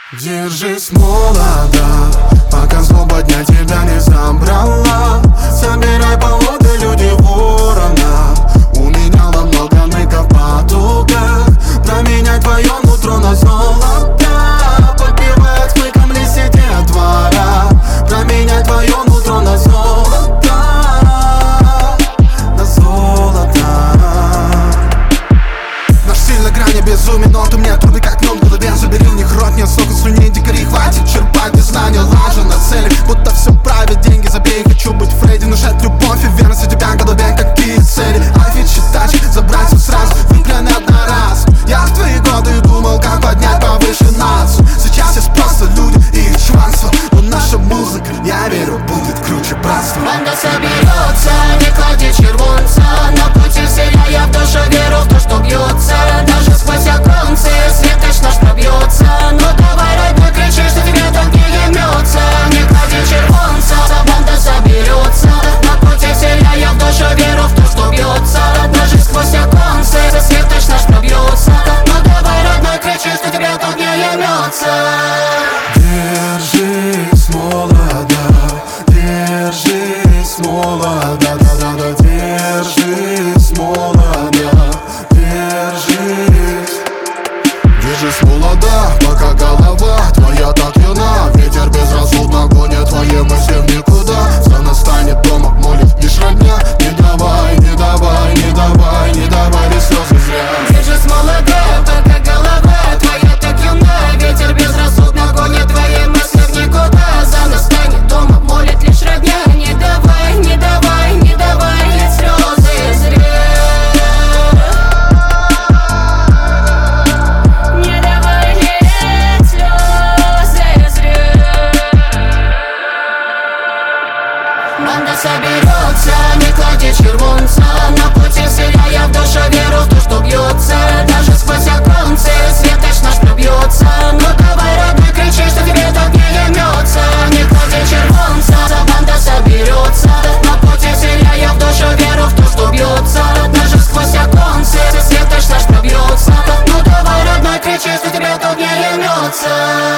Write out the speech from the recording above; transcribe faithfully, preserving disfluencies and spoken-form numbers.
Держись, молодо, пока злоба дня тебя не забрала. Собирай погоды, люди ворона. У меня во много ныков потугах променять твое нутро на золото. Подбивает смыком листья двора. Променять твое нутро на золото. На золото. Наш стиль на грани безумия, но ты мне трудный как нон в голове. Забери у них рот, не столько слюней, дикарей хватит черпать без знания, лажа на цели. Будто все правит, деньги забей, хочу быть Фредди. Внушать любовь и верность у тебя в голове, какие цели. Афит считать, забрать все сразу, выпрямь одна раз. Я в твои годы думал, как поднять повыше нацию. Сейчас есть просто люди и их чванство, но наша музыка, я верю, будет круче братства. Банда соберется, не клади червонца. На пути вселяя в душу веру в то, что бьется. Даже сквозь оконцы светоч наш пробьется. Ну давай, родной, кричи, что тебе так не ебется. Не клади червонца, банда соберется. На пути вселяя в душу веру в то, что бьется. Даже сквозь оконцы светоч наш пробьется. Ну давай, родной, кричи, что тебе так не ебется. Держись, молодо, держись, молодо, да-да-да, держись, молодо, держись. Держись, молодо, пока голова твоя так юна. Ветер безрассудно гонит твои мысли в никуда. За нас станет дома, молит лишь родня. Не давай, не давай, не давай, не давай ли слезы зря. Держись, молодо, пока голова твоя так юна. Ветер безрассудно гонит твои мысли в никуда. За нас станет дома, молит лишь родня. Не давай, не давай, не давай лить слезы зря. Не давай лить слезы зря. Банда соберется, не клади червонца. На пути вселяя в душу веру в то, что бьется. Даже сквозь оконцы светоч наш пробьется. Ну давай, родной, кричи, что тебе так не ебется. Не клади червонца, банда соберется. На пути вселяя в душу веру в то, что бьется. Даже сквозь оконцы светоч наш пробьется. Ну давай, родной, кричи, что тебе так не ебется.